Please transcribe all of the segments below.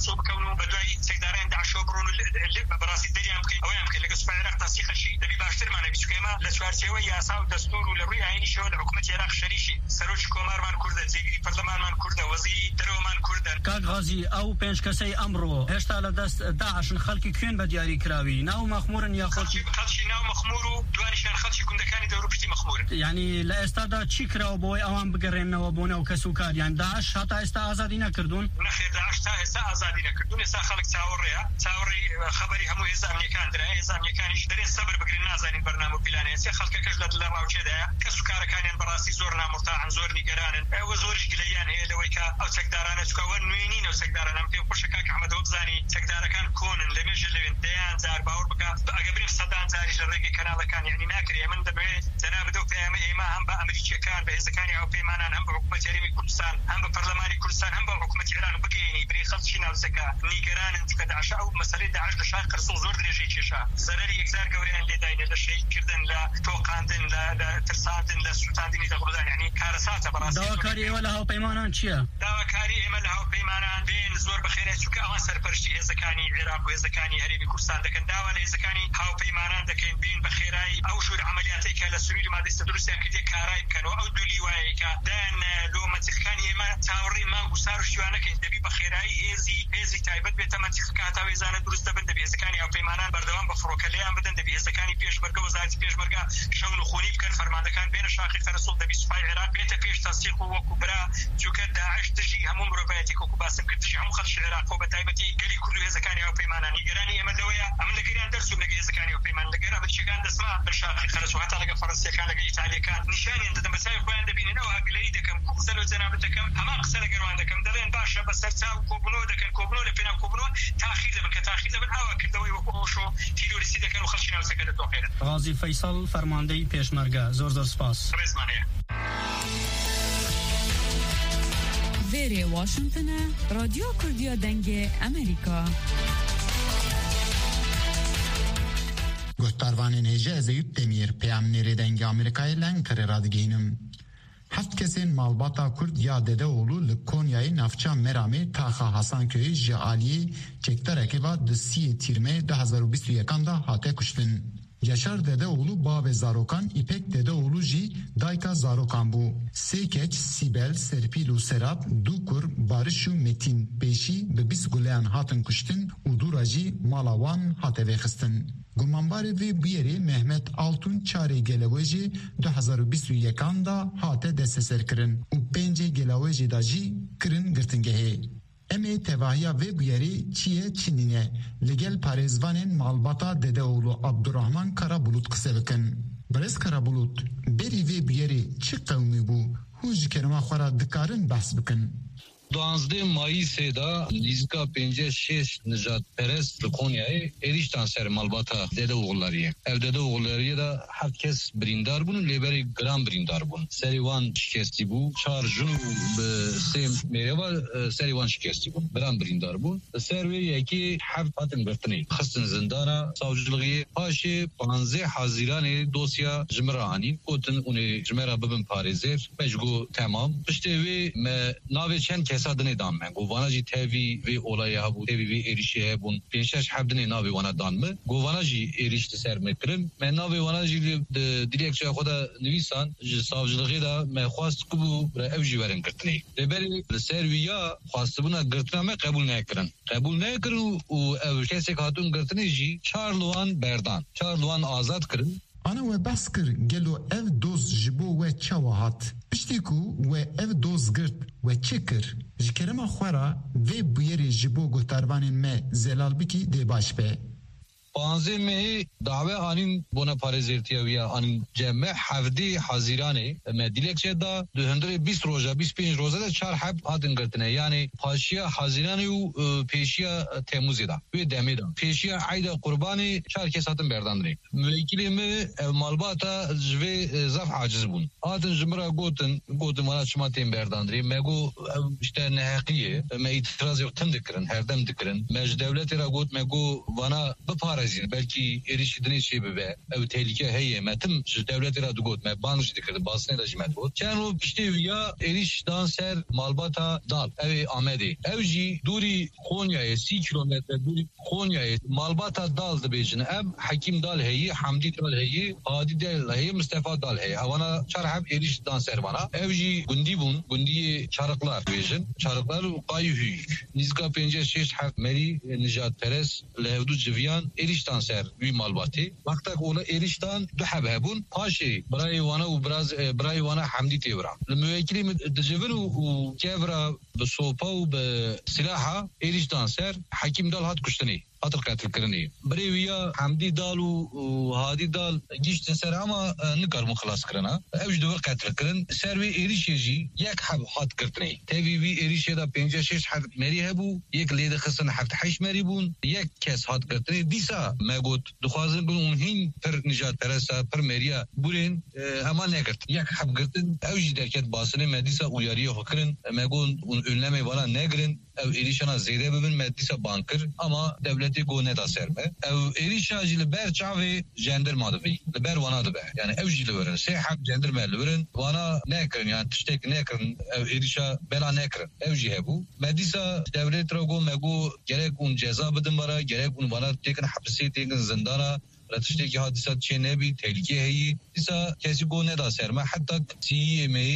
تاسو بكونو بدوي سيدارين دعشو برون براسي دريام كي او يمكن لك سبع عراق تاسيخ شيء دبي باشتر معنا بيسكيما لسوارتيوي ياسا ودستور ولروي عيني شو الحكومه العراق شريشي سروج كومار مان كرد زيغري برلمان مان كرد وزي درو مان كرد كاك غازي او بنش كسي امرو هشتا لدست داعش خلقي كين بدياري كراوي ناو مخمورن يا خلقي ناو مخمورو دوانشان خلقي كندكاني دورو بشتي مخمور يعني لا استادا تشيكراو بوي اوان بقرن وبونا وكسوكار يعني داعش حتى استا ازادينا كردون نخير داعش تا استا ازادينا كردون استا خلق تاوري خبري همو هزام يكان درا هزام يكان يشدرين صبر بقرن نازانين برنامج بلانه سي خلق كجلد الله راوجدا كسوكار كانين براسي زورنا مرتاح زور نيغران وزورش قليان هي لويكا او سكدارانه تكون نوينين او سكدارانه متي خوشكاك احمد وبزاني سكدار كان كون لمجل لين ديان زار باور بك اقبرين صدان زاري جريقي كان كان يعني ناكر يمن دبي تنابدو في ما هم بامريكا كان بهزكاني او بيمانان هم بحكومه جريمي كردستان هم ببرلماني كردستان هم بحكومه ايران بقيني بري خلصينا وسكا نيغران تكدعش او مساله داعش لشاق رسول زور درجه تشا زرري يكزار قوريان اللي داين لشيء كردن لا توقاندن لا ترساندن لا سلطاندن تقولان يعني كارثات براسي داواكاري ولا هاو بيمانان چيا داواكاري امل هاو بيمانان بين زور بخيره چوك اوان سرپرشتي هزكاني عراق وهزكاني هرمي كردستان دكن داوا لهزكاني هاو بيمانان دكن بين بخيراي او شور عملياتي كلا سوري ما دستدرس كدي كاراي كانوا او دولي وايكا دان لو متخكاني ما تاوري ما وسار شوانا كن دبي بخيراي هزي تايبت بيت منطقه ويزانه درست بند بهزكاني او بيمانان بردوام بفروكليان بدن دبي هزكاني بيش برگه وزارت بيش برگه شون خوني بكن فرماندكان بين شاقي رسول دبي صفاي عراق بيت بيش تصديق وكبرى چوك داعش تجي همون ربايتك وكباسم كتجي هم خلش العراق وبتايبتي قالي كل هزكاني او بيمانان يقراني امدويا ام لقيان درسوا لقي هزكاني او بيمان لقيرا بتشكان دسما بالشاقي خلص وحتى لقى فرنسا كان لقى ايطاليا كان نشاني انت مساي خوان دبي نو اقليدكم كوزلو زنابتكم اما قسل قروانكم دلين باشا بس تاو كوبنو دكن كوبنو لفينا كوبنو تاخير من هوا كدوي وشو تيلو رسيده كانوا خلشنا وسكدت وخير غازي فيصل فرماندهی پیشمرگه زور سپاس رزمانه ویری واشنطن رادیو کردیا دنگ امریکا گستاروانین هجه زیوت دمیر پیامنری دنگ امریکای لنکر رادگینم هفت کسین مالباتا کرد یا دده اولو لکونیای نفچا مرامه تاخا حسان کهی جعالی چکتر اکیبا دسی تیرمه 2021 دا هاته کشتن. Yaşar Dedeoğlu Bağ ve Zarokan, İpek Dedeoğlu Ji Dayka Zarokan bu. Seykeç, Sibel, Serpil Serap, Dukur, Barış Metin Beşi ve biz guleyan hatın kuştin, Uduracı Malawan hateve xistin. Gumanbari ve biyeri Mehmet Altun Çare Geleveji 2021 da hate deseser kirin. U pence Geleveji da ji kirin girtingehe. Eme tevahiya ve biyeri Çiye Çinine legel parezvanın malbata Dedeoğlu Abdurrahman Karabulut kısevikin. Brez Karabulut beri ve biyeri çi kavmi bu huj kerima xwara dikarin bahs bikin. 12 Mayıs'da Lizka 56 Necat Perez Konya'ya erişten ser malbata Dedeoğulları. Ev Dedeoğulları da herkes brindar bunun leberi gram brindar bunun. Serivan şikesti bu. Çarjunu sem mereva serivan şikesti bu. Gram brindar bu. Serveye ki haftatın bertni. Xastin zindana savcılığı paşe 15 Haziran dosya jmrani. Kotun onu jmera bibin Parizer. Mecgu tamam. İşte ve nave çen kesadını danmen. Govanaji tevi ve olaya bu tevi ve erişe bun. Penşaş habdini nave wana danmı. Govanaji erişti sermekrin. Men nave vanaji direksiya xoda nivisan savcılığı da me xwast ku bu evji verin kirtni. Leberi serviya xwast buna girtname kabul nekirin. Kabul nekirin u ev kesek hatun girtni ji Charloan Berdan. Charloan azad kirin. Ana we baskir gelo ev doz jibo we çawahat. Piştiku we ev doz girt we çekir. Jikerema xwara ve buyeri jibo guhtarvanın me zelal biki de başbe. 15 May dave anin bona parezertiya anin cemme 17 Haziran'e me dilekçe da 220 roja 25 roja da çar hab adın girtine yani paşiya Haziran'ı peşiya Temmuz'da ve demida peşiya ayda kurbanı çar kesatın berdandri müvekkilimi malbata ve zaf aciz bun adın jmra gotin bana çmaten berdandri mego işte nehakiye me itiraz yok tındıkırın herdem dıkırın mec devleti ra got mego bana bapara parezin belki erişidine şey be ev tehlike heye metim devlet ira dugot me banj dikirdi basne da jimet bot çen o işte ya eriş danser malbata dal ev amedi evji duri Konya'ya 3 kilometre duri Konya'ya malbata dal da bejin ev hakim dal heyi hamdi dal heyi adi dal heyi mustafa dal heyi avana çarhab eriş danser bana evji gundi çarıklar bejin çarıklar qayhü nizka pence şeş hak meri Nijat Perez levdu civiyan eriştan ser bir malbati vaktak ola eriştan duhababun paşi brayvana u brayvana hamdi tevra müvekkili dicivin u kevra بصوبه وبسلاحه ايش دانسر حكيم دال هات كشتني هات القتل كرني بريويا حمدي دال وهادي دال جيش تنسر اما نقر مخلص كرنا اوج دول قتل كرن سروي ايريش يجي يك حب هات كرتني تي في ايريش دا 5 6 حد مري هبو يك ليد خصن حد حش مريبون يك كاس هات كرتني ديسا ما قلت دخوازن بون هين پر نجات پرسا پر مريا بولين اما نكرت يك حب كرتن اوج دركت باسنه مديسا uyarıya hokırın megon önleme bana negrin ev erişana zede bibin medisa bankır ama devleti go ne da serme ev erişacili ber çavi jandarma da be ber vana da be yani evcili verin sehab jandarma verin vana nekrin yani tiştek nekrin ev erişa bela nekrin evci hebu medisa devlet rogo mego gerek un ceza bidin bara gerek un vana tekin hapse tekin zindana رتشتكي حادثات شنبي تلقي هي إذا كذي قونا دا سرما حتى سيمي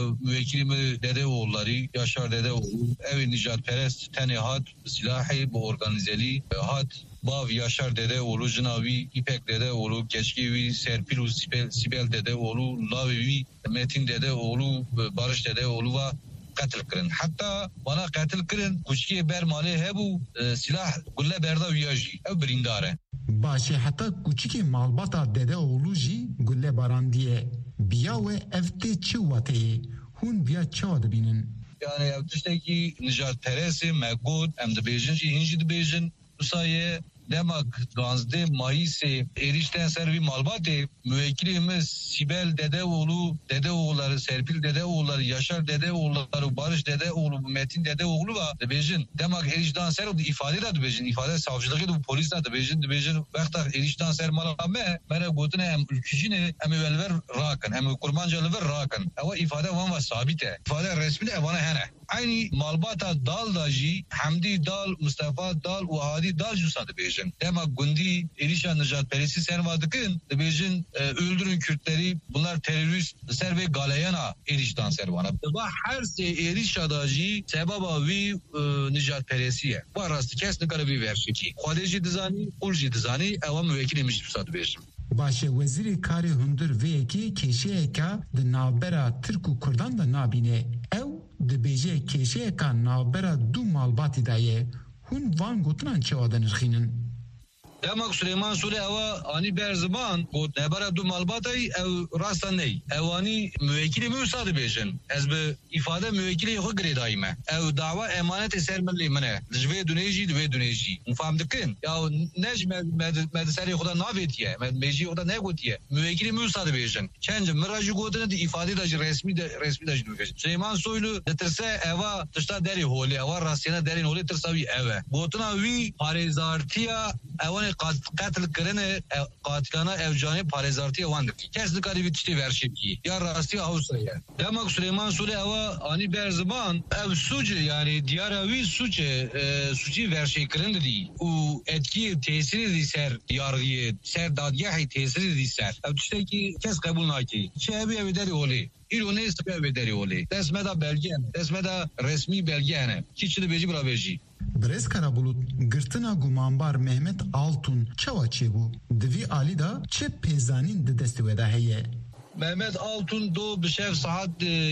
وكيل دده واللاري ياشار دده أو نجات پرست تنهاد سلاحي بورغانيزالي هاد باv yaşar dede oğlu Cinavi İpek dede oğlu Keçkivi Serpil Sibel dede oğlu Lavi Metin dede oğlu Barış dede oğlu ve قتل کرن حتی وانا قتل کرن کشکی بر ماله هبو سلاح گله بردا ویاجی او برینداره باشه حتی کوچیکی مالباتا دده اولو جی گله باراندیه بیا و افته چه واته هون بیا چه بینن yani tişteki Nijat Perez'i mekbud em de bejin ki hinci de bejin usaye demek Gazze Mayıs'e erişten servi malbate müvekkilimiz Sibel Dedeoğulları Serpil Dedeoğulları Yaşar Dedeoğulları Barış Dedeoğlu Metin Dedeoğlu ve bejin demek erişten ser ifade de bejin ifade savcılığı da polis de bejin vakta erişten ser malame bana gotine em ülkücüne em velver rakın em kurmancalı ver rakın ama ifade var sabite ifade resmi evana hene aynı malbata dal daji Hamdi dal Mustafa dal ve Hadi dal jusadı bejin demek gundi erişan Nijat Perez'i servadıkın bejin öldürün Kürtleri bunlar terörist ser ve galayana erişten servana ve her şey erişa daji sebaba vi Nijat Perez'iye bu rastı kesin kadar bir versiki Khodeci dizani Ulji dizani eva müvekkilimiz jusadı bejin باشه وزیر کاری هندر ویکی کشیه که د نابرا ترک و کردان دا نابینه او د بیجه کشیه که نابرا دو مالباتی دایه هون وان گوتنان چه آدن رخینن demek Süleyman Sule eva ani berziban got nebara du malbatay ev rastan ney evani müvekkili müsaade bejin ez be ifade müvekkili yok gredayme ev dava emanet eser milli mene dve duneji mufamdikin ya nej medeseri xuda navetiye meji xuda ne gotiye müvekkili müsaade bejin çence mirajı godene de ifade de resmi de bejin Süleyman Soylu detirse eva tışta deri holi eva rastina derin holi tırsavi eve gotuna vi parezartiya evani قتل کرنے قاتلانہ evcani parezartiye vandır. Kesin karibi tişti verşipki. Ya rasti Avustralya. Demek Süleyman Sule eva ani berziban ev sucu yani diyaravi suci verşi kırındı değil. O etki tesiri di ser yargıya ser dadgahı tesiri di ser. Ev tişteki kes kabul naki. Şebi evderi oli. İrone sebep ederi oli. Desmeda belge, desmeda resmi belge ne. Kiçli beji bra beji. Brez Karabulut gırtına gumanbar Mehmet Altun çavaçı bu. Dvi Ali da çe pezanin de destiveda heye. Mehmet Altun do bişev saat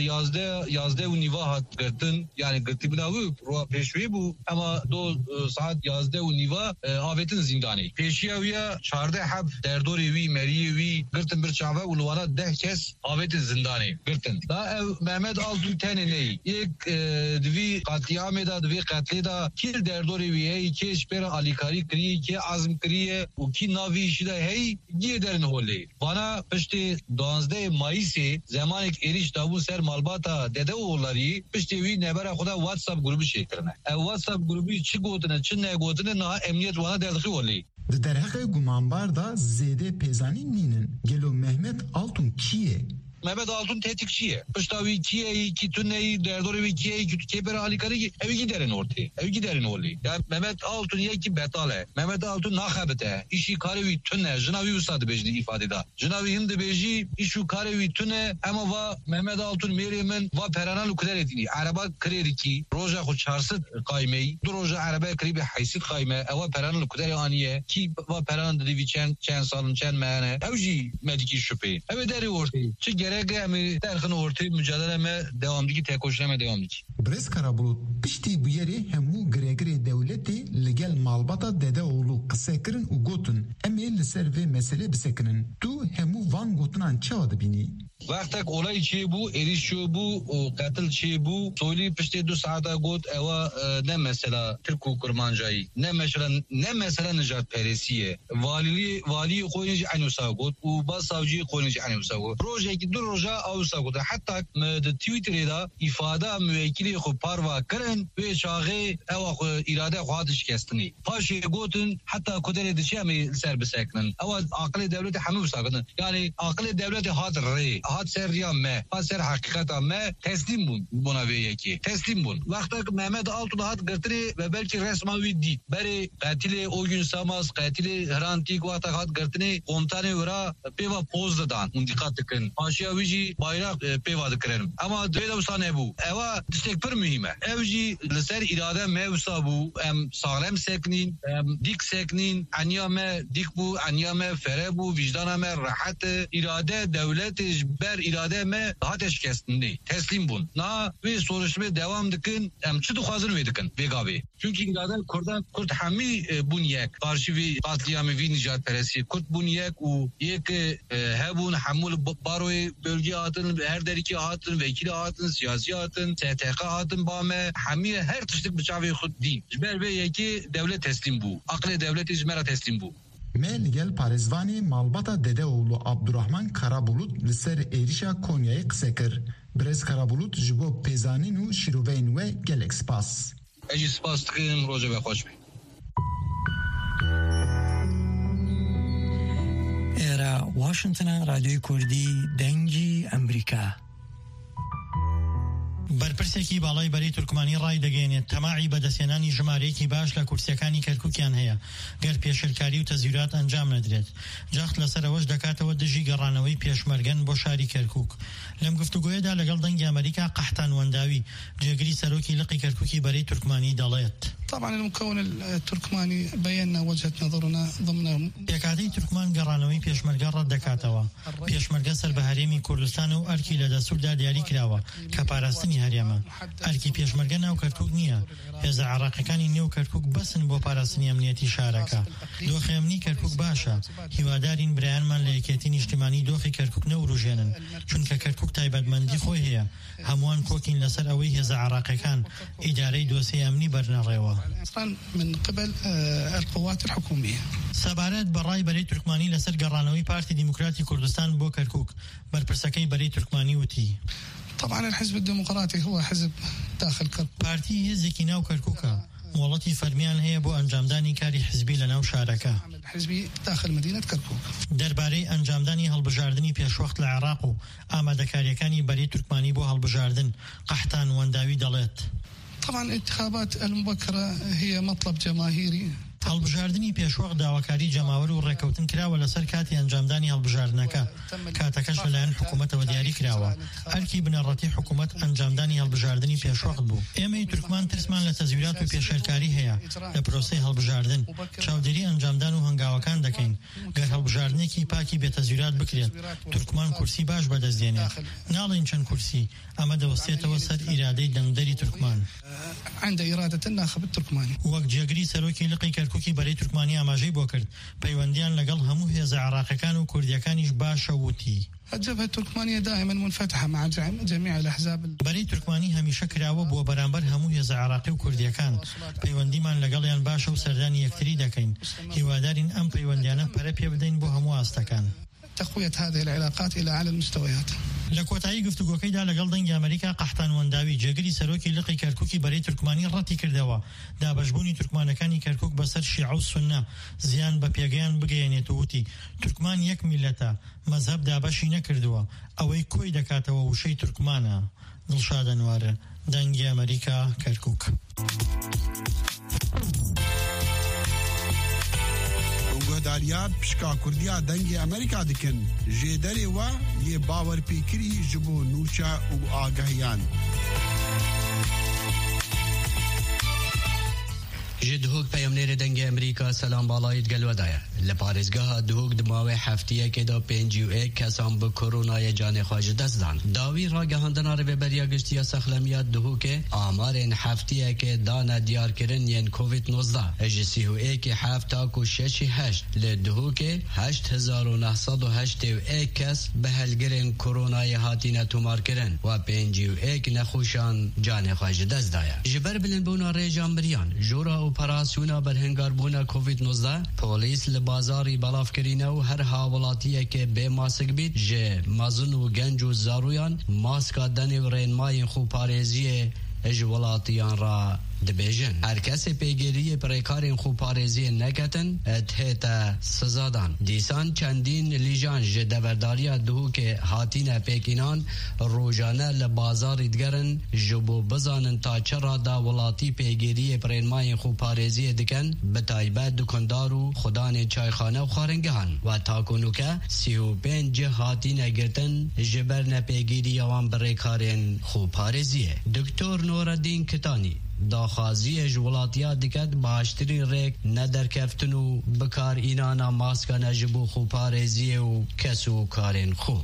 yazde u niva hat gırtın yani gırtı bilavu roa peşvi bu ama do saat yazde u niva avetin zindani. Peşiyaviya çarde hab derdori vi meriye vi gırtın bir çava uluvana deh kes avetin zindani gırtın. Da ev Mehmet Altun tene ney? İlk dvi katliame da dvi katli da kil derdori vi hey ki işpera alikari kriye ki azm kriye u ki navi işi da hey giye derin holi. Bana pişti danzde Mayıs'e zamanik eriş davu ser malbata dedeoğulları piştevi nebera xuda WhatsApp grubu şeklinde. WhatsApp grubu çi godine çi ne godine na emniyet vana derdi oli. Di derheqê gumanbar da zêde pêzanî nînin. Gelo Mehmet Altun kiye? Mehmet Altun tetikçiye. Pıştavi kiyeyi, ki tünneyi, derdorevi kiyeyi, ki keberi halikari ki evi giderin ortaya. Evi giderin oli. Yani Mehmet Altun ye ki betale. Mehmet Altun nakhabete. İşi karevi tünne. Jinavi ustadı bejdi ifadede. Jinavi hindi beji işu karevi tünne ama va Mehmet Altun meriyemen va peranan ukder etini. Araba kredi ki roja xu çarsit kaymeyi. Du roja araba kribi haysit kayme. Eva peranan ukder aniye. Ki va peranan dedivi çen salın çen mehane. Evji mediki şüphe. Evi deri ortaya. Çi gerek mi derxin ortaya mücadeleme devamdaki tekoşleme devamdaki. Brez Karabulut piştî bu yerê hemû girêgirê dewletê li gel malbata Dedeoğlu qîsekirin û gotin em ê li ser vê meselê bisekinin. Tu hemû van gotinan çawa dibînî? Vaktak olay çi bu, eriş çi bu, katil çi bu. Soyli pişti 2 saata got eva ne mesela Türk kurmancayı, ne mesela Necat Peresiye. Vali koyunca anusa got, u bas savcıyı koyunca anusa got. Projeki dur roja avusa got. Hatta Twitter'da ifade müvekkili xu parva kırın ve çağı eva irade xwadiş kestini. Paşe gotun hatta kudere dişe mi serbeseknin. Eva akli devleti hamı sakın. Yani akli devleti hadır re. Hat ser me, hat ser hakikata me teslim bun buna ve ki teslim bun. Vaktak Mehmet Altun hat gırtırı ve belki resmavi değil. Beri katili o gün samaz katili hrantik vaktak hat gırtını komutanı vura peva pozdadan dikkat tıkın. Aşağı vici bayrak peva tıkırım. Ama dövde usane bu. Eva destek bir mühime. Evci liser irade mevsa bu. Em sağlam seknin, dik seknin, anyame dik bu, anyame fere bu, vicdaname rahat irade devlet ber irade me hateş kestindi. Teslim bun. Na ve soruşturma devam dikin. Em çıdı hazır vedikin. Vegabi. Çünkü irade Kurt hami bun yek. Karşı ve katliamı ve Necat Peresi. Kurt bun yek u yek hebun hamul baroy bölge atın, her deriki atın, vekili atın, siyasi atın, STK atın bame. Hami her tıştık bıçağı khud di. Jber ve yeki devlet teslim bu. Akle devlet izmera teslim bu. Me li gel parêzvanê malbata Dedeoğlu Abdurrahman Karabulut li ser êrişa Konyayê qîsekir. Brez Karabulut ji bo pêzanîn û şîroveyên we gelek spas. Eci spas dikim roja ve hoş be. Era Washington'a Radyoyu Kurdî dengî Amerika. بەرپرسێکی باڵای بەرەی تورکمانی ڕای دەگەێنێت تەماعی بەدەستێنانی ژمارەیەکی باش لە کورسیەکانی کەرکووکیان هەیە گەر پێشرکاری و تەزیرات ئەنجام نەدرێت. جەخت لەسەرەوەش دەکاتەوە دژی گەڕانەوەی پێشمەرگەن بۆ شاری کەرکووک. لەم گفتوگۆیەدا لەگەڵ دەنگی ئەمریکا قەحتان وەنداوی جێگری سەرۆکی لقی کەرکووکی بەرەی تورکمانی دەڵێت. طبعا المكون التركماني بينا وجهة نظرنا ضمن پێکاتەی تورکمان گەڕانەوەی پێشمەرگە ڕەت دەکاتەوە. پێشمەرگە سەربەهەرێمی کوردستان و ئەرکی لە دەسووردا دیاری کراوە کە پاراستنی هەرێمە. ئەرکی پێشمەرگە ناو کەرکووک نییە. هێزە عێراقیەکانی نێو کەرکووک بەسن بۆ پاراستنی ئەمنیەتی شارەکە. دۆخی کەرکووک باشە. هیوادارین برایانمان لە یەکێتی نیشتیمانی دۆخی کەرکووک نەوروژێنن چونکە کەرکووک تایبەتمەندی خۆی هەیە. هەمووان کۆکین لەسەر ئەوەی هێزە عێراقیەکان ئیدارەی دۆسەی ئەمنی بەرنەڕێوە. من قبل القوات الحكومية. سەبارەت بەڕای بەرەی تورکمانی لەسەر گەڕانەوەی پارتی دیموکراتی کوردستان بۆ کەرکووک بەرپرسەکەی بەرەی تورکمانی وتی. طبعا الحزب الديمقراطي هو حزب داخل كركوك. پارتی هێزێکی ناو کەرکووکە. مۆڵەتی فەرمیان هەیە بۆ ئەنجامدانی کاری حزبی لە ناو شارەکە. حزبی داخل مدينة كركوك. دەربارەی ئەنجامدانی هەڵبژاردننی پێشوەخت لە عێراق و ئامادەکاریەکانی بەرەی تورکمانی بۆ هەڵبژاردن قەحتان وەنداوی دەڵێت. طبعا الانتخابات المبكرة هي مطلب جماهيري. هەڵبژاردننی پێشوەخت داواکاری جەماوەر و ڕێکەوتن کراوە لەسەر کاتی ئەنجامدانی هەڵبژاردنەکە. کاتەکەش لەلایەن حکوومەتەوە دیاری کراوە. ئەرکی بنەڕەتی حکوومەت ئەنجامدانی هەڵبژاردننی پێشوەخت بوو. ئێمەی تورکمان ترسمان لە تەزویرات و پێشەرکاری هەیە لە پرۆسەی هەڵبژاردن. چاودێری ئەنجامدان و هەنگاوەکان دەکەین. گەر هەڵبژاردنێکی پاکی بێتەزویرات بکرێت تورکمان کورسی باش بەدەستدێنێت. ناڵێن چەند کورسی ئەمە دەوەستێتەوە سەر ئیرادەی دەنگدەری تورکمان. عند إرادة الناخب التركماني. وەک جێگری سەرۆکی لقی کەرکووکی بەرەی تورکمانی ئاماژەی بۆ کرد پەیوەندیان لەگەڵ هەموو هێزە عێراقیەکان و کوردیەکانیش باشە وتی. الجبهة التركمانية دائما منفتحة مع جميع الأحزاب. بەرەی تورکمانی هەمیشە کراوە بۆ بەرامبەر هەموو هێزە عێراقی و کوردیەکان. پەیوەندیمان لەگەڵیان باشە و سەردانی یەکتری دەکەین. هیوادارین ئەم پەیوەندیانە پەرە پێ بدەین بۆ هەموو ئاستەکان. تقوية هذه العلاقات إلى أعلى المستويات. لە کۆتایی گفتوگۆکەیدا لەگەڵ دەنگی ئەمریکا قەحتان وەنداوی جێگری سەرۆکی لقی کەرکووکی بەرەی تورکمانی ڕەتی کردەوە دابەشبوونی تورکمانەکانی کەرکووک بەسەر شیعە و سونە زیان بە پێگەیان بگەیەنێت و وتی تورکمان یەک میلەتە مەزهەب دابەشی نەکردووە ئەوەی کۆی دەکاتەوە وشەی تورکمانە. دڵشاد ئەنوارە، دەنگی ئەمریکا، کەرکووک. گۆداریات پشکا کوردیا دەنگی ئەمریکا دکن ژێدەرێ وە لێ باوەرپێکری ji بۆ نوچە و ئاگەهیان. ji dihok peyamnêrê dengê Amerîka selam balayî gelwedaya. Li parêzgeha dihok di mavê heftiyekê da 51 kesan bi koronayê canê xwe ji dest dan. Dawî ragihandina rêveberiya giştiya sexlemiya dihokê amarên heftiyekê dane diyarkirin yên COVID-19 ji 31 hefta ku 6 li dihokê 8981 kes bi helgirên koronayê hatîne tomarkirin ve 51 nexweşan canê xwe ji dest daya. Ji ber bilindbûna rêja miriyan jora operasyona berhengarbûna COVID-19 polîs li bazarî belavkirîne û her hawelatiyekê bê masik bît ji mezin û genc û zaroyan maska denê û rênmayên xûparêziyê ji welatiyan ra dibêjin. Her kesê pêgeriyê pirêkarên xûparêziyê neketin hête sizadan. Dîsan çendîn lîjan ji deverdariya dihokê hatîne pêkînan rojane li bazarî digerin ji bo bizanin ta çi rada welatî pêgeriyê pirênmayên xûparêziyê dikin bi taybet dukandar û xudanên çayxane û xwaringehan ve takonûke 35 cih hatîne girtin ji ber nepêgîriya wan birêkarên xûparêziyê. Doktor Noreddîn Kitanî daxwaziye ji welatiya diket baştirîn rêk nederkeftin û bikar înana maskane ji bo xûparêziyê û kes û karên xwe.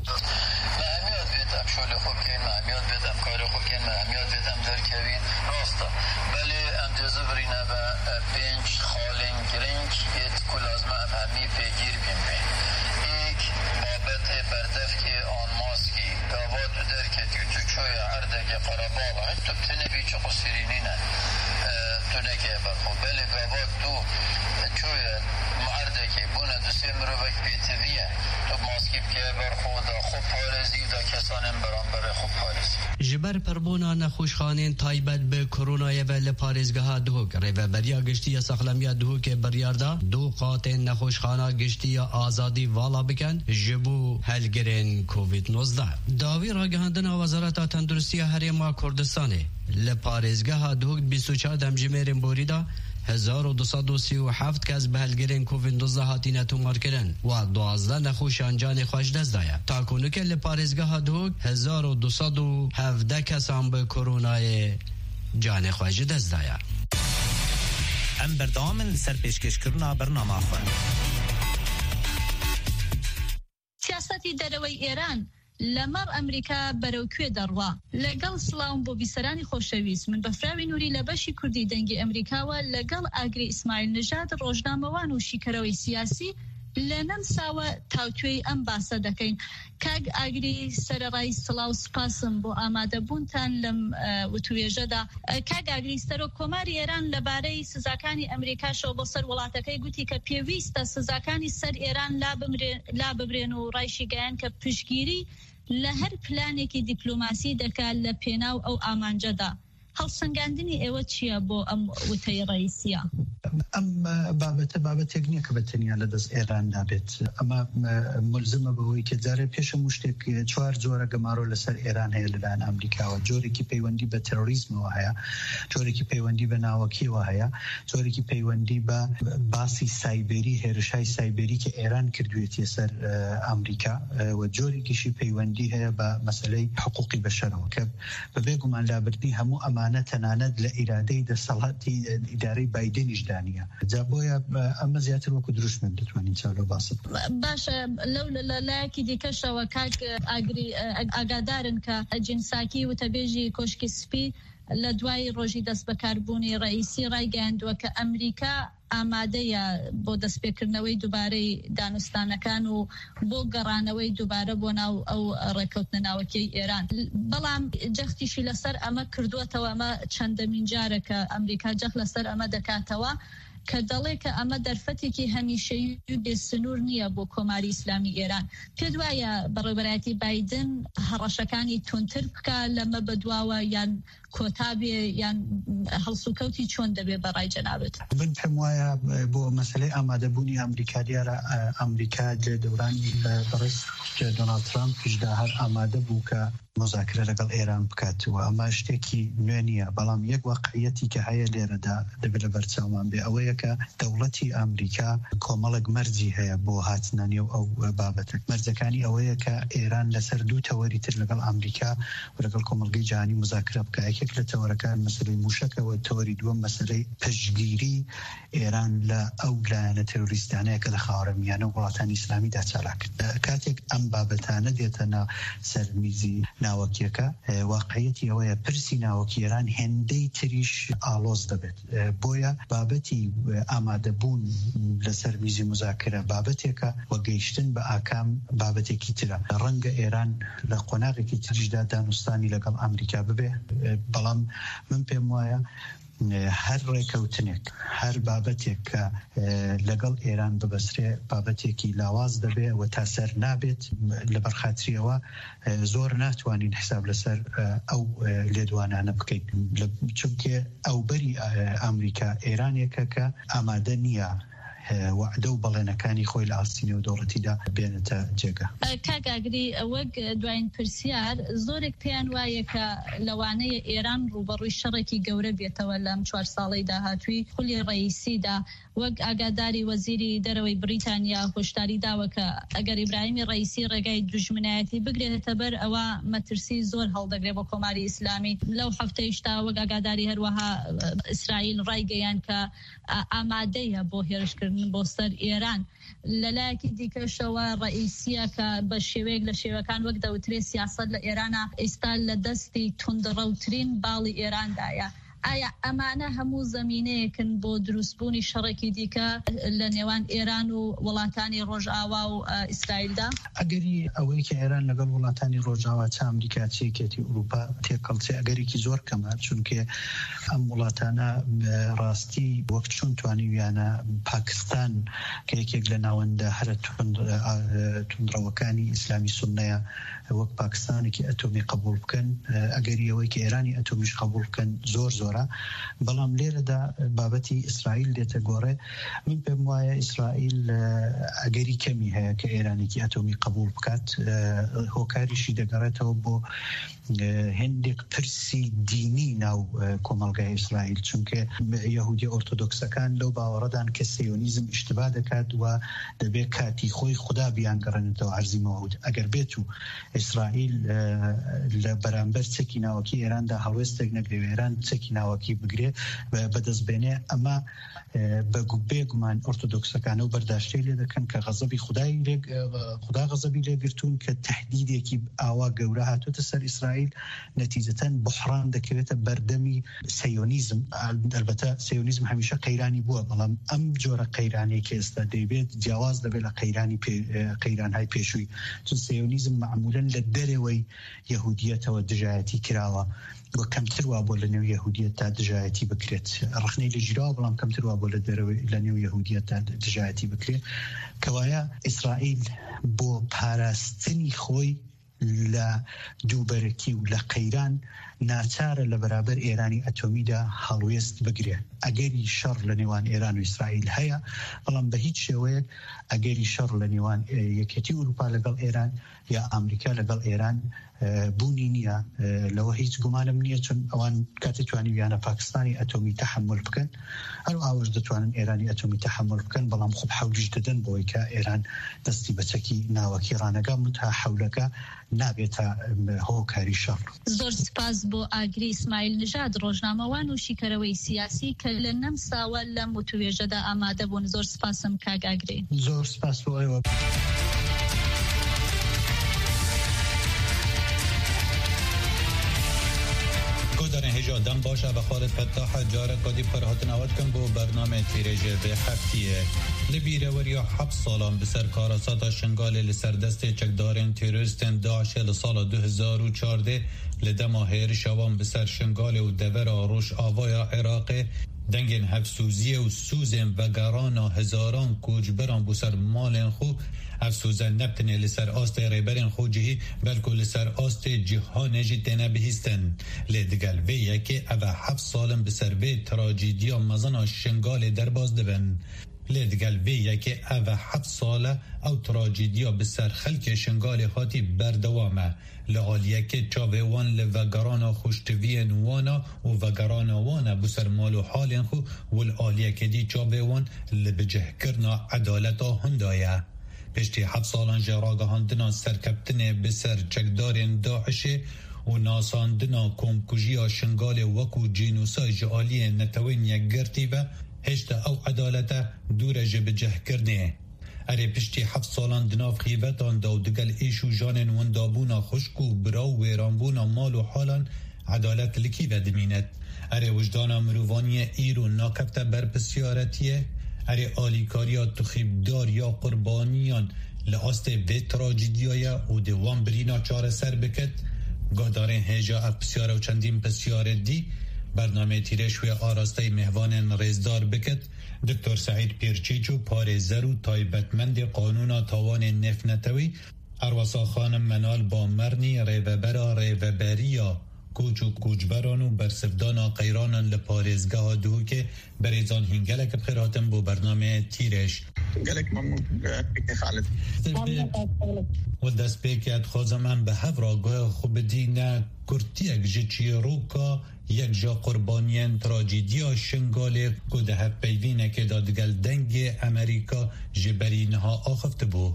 Ji ber pirbûna nexweşxanên taybet bi koronayê ve li parêzgeha dihok rêveberiya giştiya sexlemiya dihokê biryar da du qatên nexweşxana giştiya azadî vala bikin ji bo helgirên COVID-19. Dawî ragihandina Wezareta Tendurustiya Herêma Kurdistanê li parêzgeha dihok 24 demjimêrên borî da 1237 kes bi helgirên COVID-19 hatîne tomarkirin ve 12 nexweşan canê xwe ji dest daya. Takonûkê li parêzgeha dihok 1217 kesan bi koronayê canê xwe ji dest daya. Em berdamin li ser pêşkêşkirina bernama xwe. Siyasetii derewey Îran لەمەڕ ئەمریکا بەرەوکوێ دەڕوا لەگەڵ سڵاوم بۆ بیسەرانی خۆشەویست من بەفراوی نووری لە بەشی کوردی دەنگی ئەمریکاوە لەگەڵ ئاگری ئیسماعیل نژاد ڕۆژنامەوان و شیکەرەوەی سیاسی لە نەمساوە تاوتوێی ئەم باسە دەکەین. کاگ ئاگری سەرەڕای سڵاو سپاسم بۆ ئامادەبوونتان لەم وتوێژەدا. کاگ ئاگری سەرۆک کۆماری ئێران لەبارەی سزاکانی ئەمریکاشەوە بۆ سەر وڵاتەکەی گوتی کە پێویستە سزاکانی سەر ئێران لا ببرێن و ڕایشی گەیان کە پشتگیری لە هەر پلانێکی دیپلۆماسی دەکات لە پێناو ئەو ئامانجەدا. هەڵسەنگاندنی ئێوە چییە بۆ ئەم وتەی ڕئیسیە؟ ئەم بابەتێک نییە کە بەتەنیا لەدەست ئێران نابێت. ئەمە ملزمە بەوەی کە جارێ پێشە شتێک 4 جۆرە گەمارۆ لەسەر ئێران هەیە لەلایەن ئەمریکاوە. جۆرێکی پەیوەندی بە تێرۆریزمەوە هەیە، جۆرێکی پەیوەندی بە ناوەکیەوە هەیە، جۆرێکی پەیوەندی بە باسی سایبەری هێرشای سایبەری کە ئێران کردوێتی سەر ئەمریکا و جۆرێکیشی پەیوەندی هەیە بە مەسەلەی حقوقی بەشەرەوە کە بەبێ گومان لابردنی هەموو ئەمانە تەنانەت لە ئیرادەی دەسەڵاتی ئیدارەی بایدنیش دانیە. جا بۆیە ئەمە زیاتر وەکو دروستمن دەتوانین چاولۆ باست. باشە لەو لایەکی دیکەشەوە کاک ئاگادارن کە جنساکی وتەبێژی کۆشکی سپی لە دوای ڕۆژی دەست بەکاربوونی ڕئیسی ڕایگەیاندووە کە ئەمریکا ئامادەیە بۆ دەستپێکردنەوەی دووبارەی دانوستانەکان و بۆ گەڕانەوەی دووبارە بۆ ناو ئەو ڕێکەوتنە ناوەکیی ئێران. بەڵام جەختیشی لەسەر ئەمە کردووەتەوە، ئەمە چەندەمین جارە کە ئەمریکا جەخت لەسەر ئەمە دەکاتەوە. کە دەڵێ کە ئەمە دەرفەتێکی هەمیشەیی بێسنوور نییە بۆ کۆماری ئیسلامی ئێران. پێ وایە بەڕێوەبەرایەتی بایدن هەڕەشەکانی تونتر بکە لەمە بەدواوە یان کۆتابێ یان هەڵسوکەوتی چۆن دەبێ بەڕای جەنابەت؟ من پێم وایە بۆ مەسەلەی ئامادەبوونی ئەمریکا دیارە ئەمریکا لە دەورانی بەڕێز دۆناڵد ترامپ پێشدا هەر ئامادە بوو کە مذاکرە لەگەڵ ئێران بکاتەوە. ئەمە شتێکی نوێ نییە، بەڵام یەک واقعیەتی کە هەیە لێرەدا دەبێت لە بەرچاومان بێ ئەوەیە کە دەوڵەتی ئەمریکا کۆمەڵێک مەرجی هەیە بۆ هاتنە نێو ئەو بابەتە. مەرجەکانی ئەوەیە کە ئێران لەسەر دوو تەوەری تر لەگەڵ ئەمریکا و لەگەڵ کۆمەڵگەی جیهانی مذاکرە بکە. یەکێک لە تەوەرەکان مەسەلەی موشەکەوە، تەوەری دووەم مەسەلەی پشتگیری ئێران لە ئەو لایەنە تێروریستانەیە کە لە خاوەڕێمیانە و وڵاتانی ئیسلامیدا چالاک کرد. کاتێک ئەم بابەتانە دێتە سەر میزی ناوەکیەکە، واقعیەتی ئەوەیە پرسی ناوەکی ئێران هێندەی تریش ئالۆز دەبێت. بۆیە بابەتی ئامادەبوون لەسەر میزی مذاکرە بابەتێکە و گەیشتن بە ئاکام بابەتێکی ترە. ڕەنگە ئێران لە قۆناغێکی تریشدا دانوستانی لەگەڵ ئەمریکا ببێ، بەڵام من پێم وایە هەر ڕێکەوتنێک، هەر بابەتێک کە لەگەڵ ئێران ببەسرێ بابەتێکی لاواز دەبێ و تا سەر نابێت. لە بەرخاتریەوە زۆر ناتوانین حساب لەسەر ئەو لێدوانانە بکەین، چونکە ئەو بەری ئەمریکا ئێرانێکە کە ئامادە نییە وعدە و بەڵێنەکانی خۆی لە ئاستینە و دەوڵەتیدا بێنێتە جێگە. کاگاگری وەک دوایین پرسیار زۆرێک پێیان وایە کە لەوانەیە ئێران ڕوبەڕووی شەڕێکی گەورە بێتەوە لەم 4 ساڵەی داهاتووی. خولی ڕئیسیدا وەک ئاگاداری وەزیری دەرەوەی بریتانیا هۆشداری داوە کە ئەگەر ئیبراهیمی ڕئیسی ڕێگای دوژمنایەتی بگرێتە بەر ئەوە مەترسی زۆر هەڵدەگرێت بۆ کۆماری ئیسلامی. لەو هەفتەیشتا وەک ئاگاداری هەروەها ئیسرائیل ڕایگەیان کە ئامادەیە بۆ هێرشکردن بۆ سەر ئێران. لەلایەکی دیکەشەوە ڕئیسیە کە بە شێوەیەک لە شێوەکان وەک دەوترێ سیاسەت لە ئێرانە ئێستا لە دەستی توندڕەوترین باڵی ئێراندایە. ئایا ئەمانە هەموو زەمینەیەکن بۆ دروستبوونی شەڕێکی دیکە لە نێوان ئێران و وڵاتانی ڕۆژئاوا و ئیسرائیلدا؟ ئەگەری ئەوەی کە ئێران لەگەڵ وڵاتانی ڕۆژئاوا چ ئەمریکا چێکێتی ئوروپا تێکەڵچێ ئەگەرێکی زۆر کەمە، چونکە ئەم وڵاتانە ڕاستی وەک چۆن توانیویانە پاکستان کە یەکێک لە ناوەندە هەرە توندڕەوەکانی ئیسلامی سوننەیە وەک پاکستانێکی ئەتۆمی قبول بکەن، ئەگەری ئەوەی کە ئێرانی ئەتۆمیش قبول بکەن زۆر زۆرە. بەڵام لێرەدا بابەتی ئیسرائیل دێتە گۆڕێ. من پێم وایە ئیسرائیل ئەگەری کەمی هەیە کە ئێرانێکی ئەتۆمی قبول بکات، هۆکاریشی دەگەڕێتەوە بۆ هێندێک پرسی دینی ناو کۆمەڵگای ئیسرائیل، چونکە یەهودی ئۆرتۆدۆکسەکان لەو باوەڕەدان کە سیۆنیزم ئیشتبا دەکات و دەبێت کاتی خۆی خوددا بیانگەڕێنێتەوە عەرزی مەوعود. ئەگەر بێت و ئیسرائیل لە بەرامبەر چەکی ناوەکی ئێراندا هەڵوێستێک نەگرێت، ئێران چەکی ناوەکی بگرێ بەدەستبێنێ، ئەمە بێگومان ئۆرتۆدۆکسەکانە و بەرداشتەی لێ دەکەن کە غەزەبی خوددا غەزەبی لێگرتوون کە تەهدیدێکی ئاوا گەورە هاتوۆتە سەر ئیسرائیل، نەتیجەتەن بحران دەکەوێتە بەردەمی سیۆنیزم. البەتە سیۆنیزم هەمیشە قەیرانی بووە، بەڵام ئەم جۆرە قەیرانەیە کە ئێستا دەیبێت جیاواز دەبێت لە قەیرانهای پێشووی، چون سیۆنیزم معمولاً لە دەرەوەی یەهودیەتەوە دژایەتی کراوە و کەمتر وا بۆ لە نێو یەهودیەت تا دژایەتی بکرێت. ڕخنەی لە ژیراوە، بەڵام کەمتر وا بۆ لە نێو یەهودیەت تا دژایەتی بکرێت. کەوایە ئیسرائیل بۆ پاراستنی خۆی لە دووبەرەکی و لە قەیران ناچارە لە بەرابەر ئێرانی ئەتۆمیدا هەڵوێست بگرێ. ئەگەری شەڕ لە نێوان ئێران و ئیسرائیل هەیە، بەڵام بە هیچ شێوەیەک ئەگەری شەڕ لە نێوان یەکێتی ئوروپا لەگەڵ ئێران یا ئەمریکا لەگەڵ ئێران بوونی نییە. لەوە هیچ گومانم نییە، چون ئەوان کاتی توانیویانە پاکستانی ئەتۆمی تەحمل بکەن، هەرو ئاوەش دەتوانن ئێرانی ئەتۆمی تەحمل بکەن، بەڵام خۆب حەولیش دەدەن بۆی کە ئێران دەستی بەچەکی ناوەکی ڕانەگا تا حەولەکە نابێتە هۆکاری شەڕ. زۆر سپاس بۆ ئاگری ئیسماعیل نژاد، ڕۆژنامەوان و شیکەرەوەی سیاسی کە لە نەم ساوە لەم وتوێژەدا ئامادە بوون. زۆر سپاسم کاک ئاگری. زۆر سپاس بۆ ئێوە. هجا دم باشه به خالد فتاح جاره کدی پر هاتن آواد کن بو برنامه تیرژه به هفتیه لبیره وریا 7 سالان به سر کاراسات شنگال لسردست چکدارین تیروریستن داعش لسال 2014 لدما هیر شوان به سر شنگال و دور آروش آوایا عراق دنگن هفسوزیه و سوزن و گرانا هزاران کوچبران بسر مالن خو افسوزن نبتنه لسر آست ریبرن خو جهی بلکو لسر آست جهان جی تنه بهیستن لدگل ویه که او 7 سالن بسر وی تراجیدیا مزانا شنگال در باز دبن لدگل ویه که او 7 ساله او تراجیدیا بسر خلک شنگال هاتی بردوامه لعالیه که چاوه وان لوگرانا خوشتوین وانا و وگرانا وانا بسر مالو حالین خو والعالیه که دی چاوه وان لبجه کرنا عدالتا هندایه پشتی 7 سالان جراغه هاندنا سرکبتنه بسر چکدارین داعشه و ناساندنا کمکوژی شنگال وکو جینوسای جعالی نتوین یک گرتی و هشتا او عدالتا دور جبجه کرنه اره پشتی 7 سالان دناف خیوتان داو دگل ایشو جانن وندابونا خشکو براو ویرانبونا مال و حالان عدالت لکی و دمینت اره وجدانا مروانی ایرو ناکفته بر پسیارتیه اره آلیکاریات تخیبدار یا قربانیان لعاست به تراجیدیایا و دوام برینا چاره سر بکت گادارین هجا اف پسیاره و چندین پسیاره دی برنامه تیرشوی آراسته مهوان ریزدار بکت دکتر سعید پیرچیچو پارێزەر و تایبەتمەندی قانونا تاوان نفنەتەوەی ئەروەسا خانم منال بامەرنی ڕێڤەبەرا ڕێڤەبەریە کوچ و کوچبەران و بەرسفدانا قەیرانن لە پارێزگەها دووکێ بەرێزان هینگەلێک بخێر هاتن بۆ بەرنامەیە تیرێش گەلێک مەمنون خالد و دەست پێکات خۆزم ئەم بە هەڤڕاگوهە خو بدینە کورتیەک ji çîroka یک جا قربانیان تراجیدیا شنگاله که ده پیوینه که دادگل دنگ امریکا جبرینها آخفته بو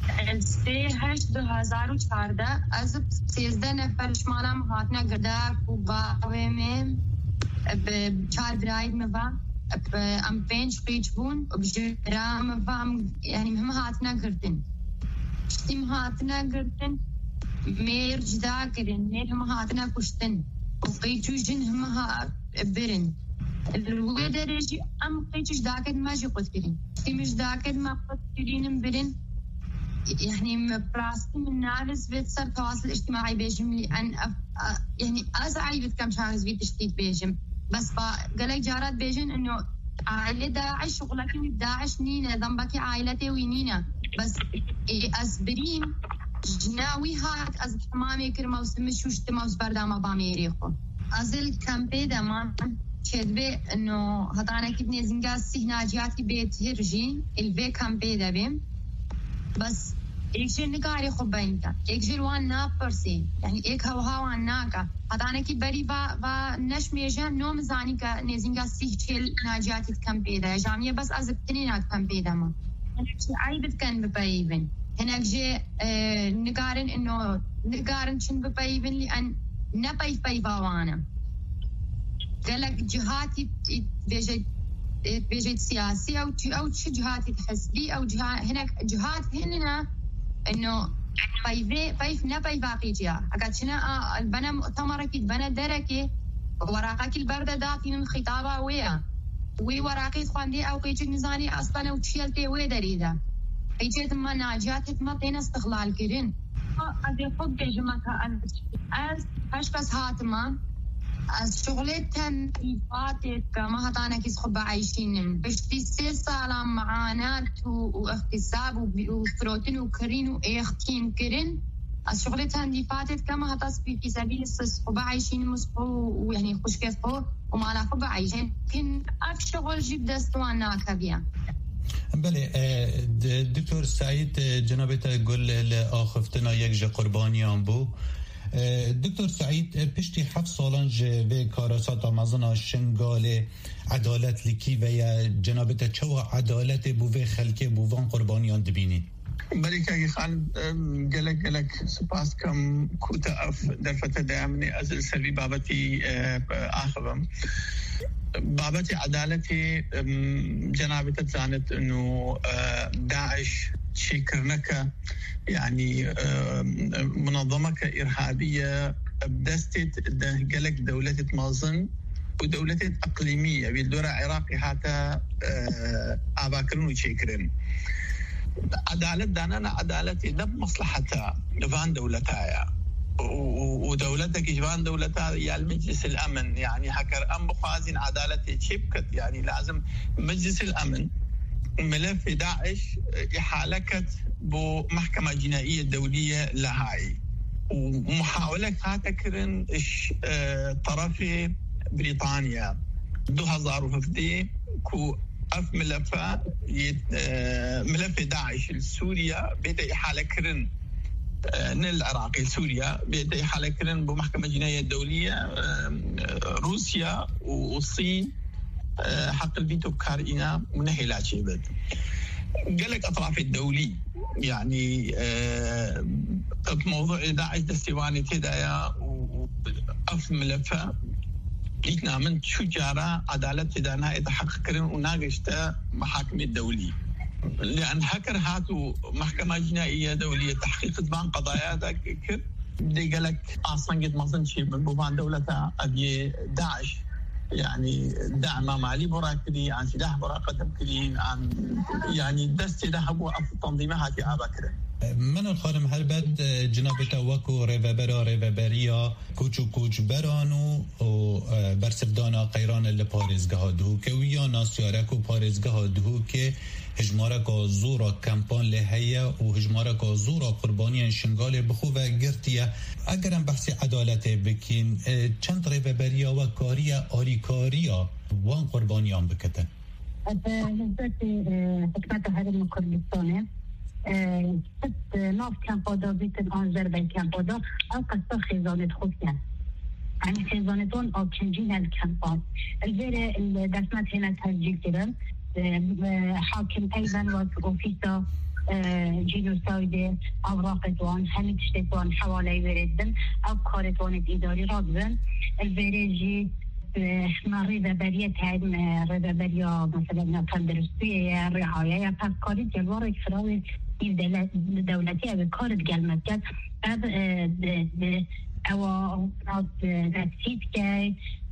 2014 از 13 نفر شمالم هاتنا گردار و باویم به 4 براید موا ام 5 قیچ بون و بجرام موا یعنی هم هاتنا گردن شتیم هاتنا گردن میر جدا کردن میر هم هاتنا کشتن وقيتو جنهم برن الوغي درجي ام قيتوش داكد ما جي قتلين مش داكد ما قتلين برن يعني براستي من نارس في التواصل الاجتماعي بيجم لأن يعني أزعي بتكم شخص في تشتيت بيجم بس قالك جارات بيجن انه عائلة داعش ولكن داعش نينا ذنبك عائلتي وينينا بس أسبرين جناوي هات از تمامی کرما و سمشوش تماس بردام بامیری خو ازل کمپی دمان كذبه انه هطانا كدني زنجا سهناجياتي بيت هرجين البي كمبي دبيم بس ایکجر نگاری خوب بینتا ایکجر وان ناپرسی یعنی ایک هوا ناکا هطانا کی بری و نشمیجه نوم زانی که نزینگا 30 ناجیاتی کم پیدا جامعه بس از ابتنینات کم پیدا ما هناك عیبت کن بپایبن هناك جه نگارن انه نگارن چن بپایبن لان نپای باوانا قالك جهاتي بيجي سياسي او جهات حزبي او هناك جهات هنا انه بايف نباي باقي جهه اكاتشنا البنا مؤتمرك البنا دركي وراقك البرده داتين الخطابه وي وراقي خواندي او قيج نزاني اصلا وتشيلتي وي دريده ايجت ما ناجات ما بين استغلال كرين ادي فوق جماعه از اشخاص هاتما از شغلت تنظيفات كما هطانا كيس خبا عايشين بشتي 6 سالة معاناة واغتصاب وفروتين وكرين واختين كرين از شغلت تنظيفات كما هطاس في سبيل خبا عايشين مسقو ويعني خوش كيسقو وما لا خبا عايشين كن اف شغل جيب دستوانا كبيا بله دکتر سعید جنابت گل لآخفتنا یک جا قربانیان بو دکتر سعید پشتی 7 سالان جوه کاراسات آمازنا شنگال عدالت لکی و یا جنابت چوا عدالت بوه خلکه بوان قربانیان دبینی بلی که خان گلک سپاس کم کوتا اف در فتح دامنی از سوی بابتی آخبم بابت عدالتي جنابتك زانت انه داعش شكرنك يعني منظمة إرهابية بدستت قالك دولة مازن ودولة أقليمية بالدورة عراقي حتى أباكرن وشكرن عدالة دانا عدالتي نب مصلحتها نفان دولتها ودولتك جوان دولتها يا المجلس الأمن يعني هكر أم بخوازين عدالة شبكت يعني لازم مجلس الأمن ملف داعش إحالكت بمحكمة جنائية دولية لهاي ومحاولة هاتكرن طرفي بريطانيا 2015 كو أف ملفة ملف داعش لسوريا بيتا إحالة كرن العراقي لسوريا بيتا إحالة كرن بمحكمة جنائية دولية روسيا والصين حق الفيتو بكارينا منهلات شيبت قالك أطراف الدولي يعني موضوع داعش دستيواني تدايا وأف ملفة ليتنا من شجارة عدالة تدانا يتحقق كرن وناقشتا محاكم الدولي لأن هكر هاتو محكمة جنائية دولية تحقيق بان قضايا كر دي قالك أصلا قد مظن شيء من بوبان دولتها أبي داعش يعني دعم مالي براكلي عن سلاح براقة كلين عن يعني دست سلاح هو تنظيمها في أباكر من الخارم هل بد جنابتا وكو ريفابريا كوچ برانو و برسفدانا قيران اللي پاريزگاه دهو که ويا ناسياركو پاريزگاه دهو که هجماركا زورا كامبان لهيا و هجماركا زورا قربانيان شنغال بخو و گرتيا اگرم بحث عدالت بكين چند ريفابريا و كاريا آليكاريا وان قربانيان بكتن نسبت حكمت هرم كردستانه ست ناف کمپادا بیتن آنجر بین کمپادا او قصد خیزانت خوب کن یعنی خیزانتون آکنجین الکمپاد الویر دستمت هنا تسجیل کرن حاکم ایضا و اوفیسا جینوساید اوراقتوان همه تشتتوان حوالی وردن او کارتوانت اداری را بزن الویر جی ما ريبابرية هاي ريبابرية مثلا تندرستية رعاية پس کاری جلوار اکفراوی دولتی او کارت گلمت او نفسيت كي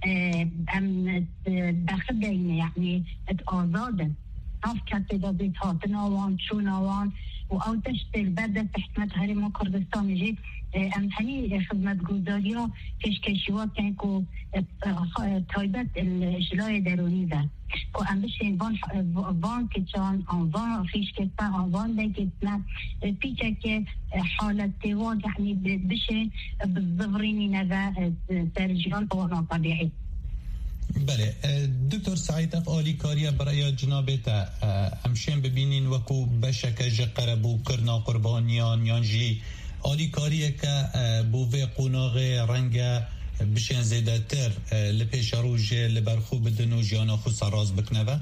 ام بخدين يعني اتآزادن ناف كتدا بيت هاتنا وان شونا وان و او تشتل بعد تحتمت هرم كردستان جيت ام هني خدمت گزاریا کشکشیوات که کو تایبت اجلای درونی ده کو ام بشین وان که چان آنوان خیش کتن آنوان دیگتن پیچه که حالت دیوان یعنی بشین بالظفرینی نوه ترجیان قوانا طبیعی بله دکتر سعید افعالی کاریا برای جنابتا همشین ببینین وکو بشک جقربو کرنا قربانیان یانجی آلی کاریه که بوه قناغ رنگ بشین زیده تر لپیش روژ لبرخو بدن و جانا خود سراز بکنه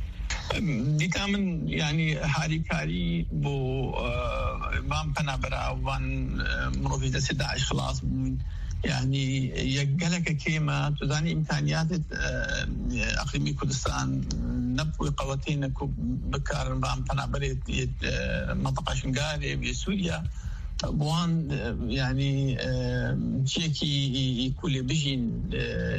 دیتا من يعني هاري كاري بو وان بنابرا وان مروفي دا 16 خلاص يعني يقلك كيما تزاني إمكانيات أقليمي كردستان نبوي قواتين بكار وان بنابرا منطقة شنغاري بسوريا بوان يعني شيكي يكون بيجين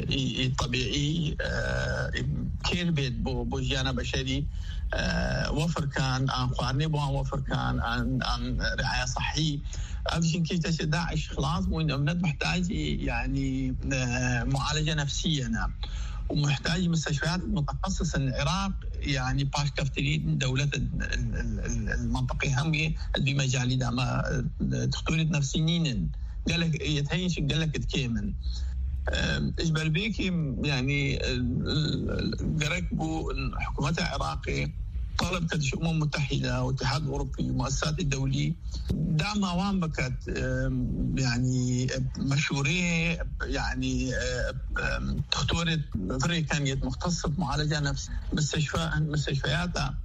طبيعي كير بيت بو جانا بشري وفر كان عن خوارني بوان وفر كان عن رعاية صحية أبشين كي تشي داعش خلاص وين أمنت محتاج يعني معالجة نفسية ومحتاج مستشفيات متخصصة العراق يعني باش كفترين دولة المنطقة هم بمجال دعم تخطورة نفسيين قالك يتهيش قالك تكيمن إجبر بيكي يعني قرقبوا حكومة العراقي طلبت الأمم المتحدة والاتحاد الأوروبي والمؤسسات الدولية دعم وان بكت يعني مشورية يعني تخطورة فريق كانت مختصة بمعالجة نفس مستشفياتها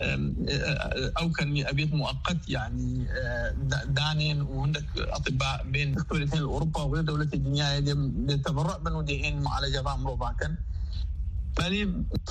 أو كان أبيت مؤقت يعني دانين وهناك أطباء بين دكتورتين أوروبا وغير دولة الدنيا يتبرع بنوديهن معالجة فامرو باكن بالي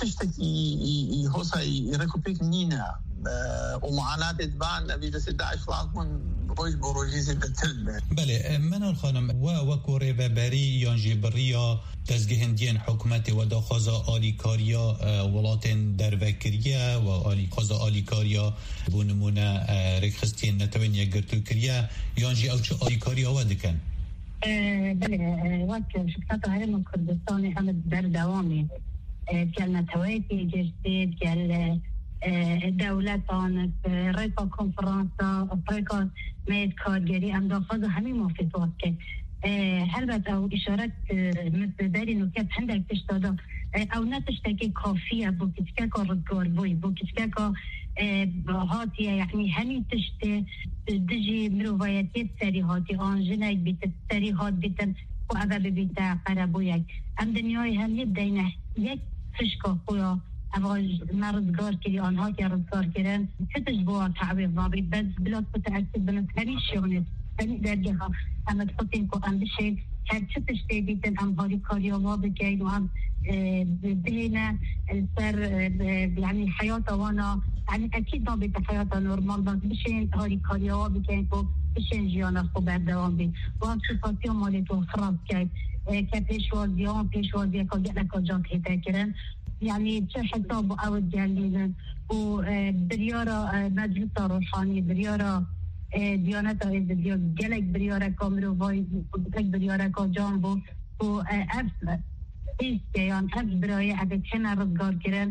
تشتكي هوسا يركوبيك نينا ومعاناة تبان أبي 16 خلاص من روج بروجي زيادة بله من الخانم وكو ريفابري يانجي بريا تزگهندين حكومتي وداخوزا آليكاريا ولاتين دروكريا وآليخوزا آليكاريا بونمونا ريخستين نتوين يقرتو كريا يانجي أو چو آليكاريا ودكن بله وقت شكلات هرم كردستان هم در دوامي كان نتواتي جديد كان دولتان ريكا كونفرنسا ريكا ميد كارجري ام دافاز همين موفيتوات كي هلبت او اشارات متداري انه كيف عندك تشتادا او نتشتكي كافية بو كتكاكا رزقار بو كتكاكا هاتية يعني همين تشتي دجي مروفاياتيت ساري هاتي آنجناك بيت ساري هات بيتن و أبا ببيتا قربويك ام دنياي هم يبدأينه يك فشكا خويا أبغى مرزقار كلي آنها که رزقار کردن ستش بوا تعبیر نابی بس بلاد متأكد بنت هنی شغلت هنی درجها اما تخطين کو ام بشه هر ستش تیدیتن ام هاری کاریاوا بکید و هم بهنا السر يعني حياة وانا يعني أكيد ما بيت حياة نورمال بس بشين هاري كارياوا بكين کو بشين جيانا خوب دوام بي و هم سيطاتيون مالتو فرانس كيد كبيشوازيان بيشوازيان که گلک جانت هيتا كرن يعني حساب او الجليل وبريارة مجلس روحاني بريارة ديانة جلك بريارة كامرو فايز جلك بريارة كجانبو وأبس يعني أبس براية أبتشنا رزقار كرن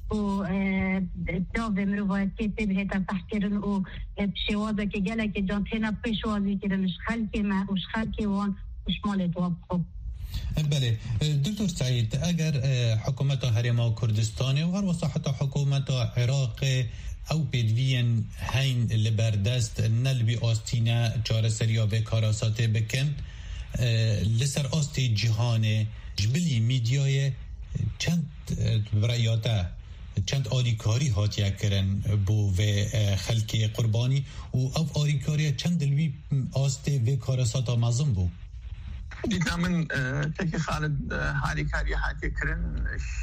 داوه مروفايت كتب هتا تحكرن وبشوازة كجلك جانتنا بشوازي كرن مش خلقي ما وش خلقي وان وش مالت وابخو بله دکتر سعید اگر حکومت هرم کردستان و هر واسه حتی حکومت عراق او بدوین هین لبردست نلبی آستینه چاره سریا به کاراسات بکن لسر آست جهان جبلی میدیای چند برایاته چند آلیکاری هاتیه کرن بو و خلق قربانی و او آلیکاری چند دلوی آست و کاراسات مازم بو دیدم من تکی خالد هاری کاری حاتی کرن